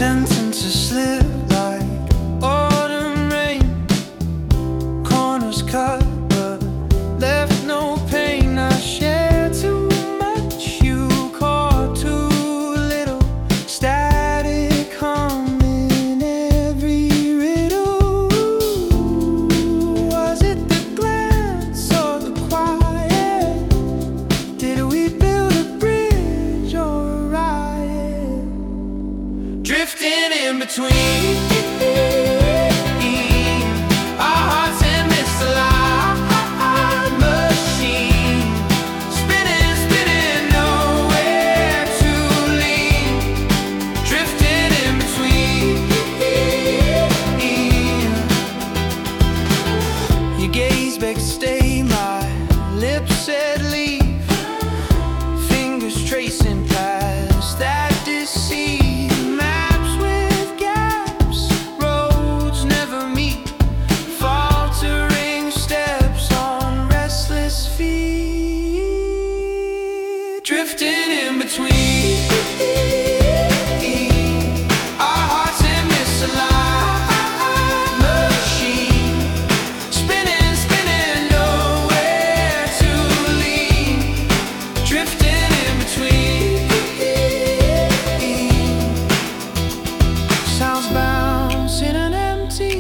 Sentences slip like autumn rain. Corners cut but left no pain. I share too much, you caught too little. Static hum in every riddle. Was it the glance or the quiet? Did we build a bridge or a riot? Drifting in between our hearts and misaligned machine. Spinning, spinning, nowhere to lean. Drifting in between. Your gaze begged to stay, my lips said leave. Fingers tracing past that deceive. Drifting in between our hearts and misaligned machine. Spinning, spinning, nowhere to lean. Drifting in between. Sounds bounce in an empty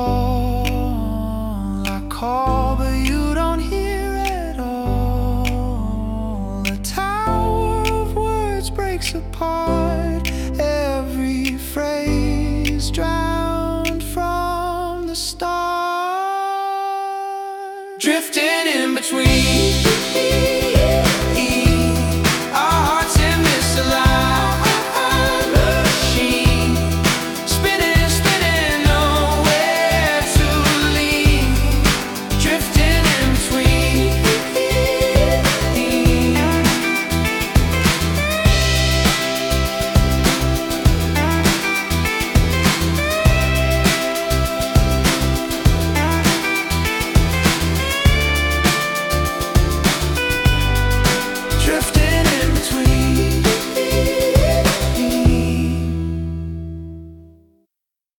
hall. I call but you don't hear at all. The tower of words breaks apart. Every phrase drowned from the start. Drifting in between.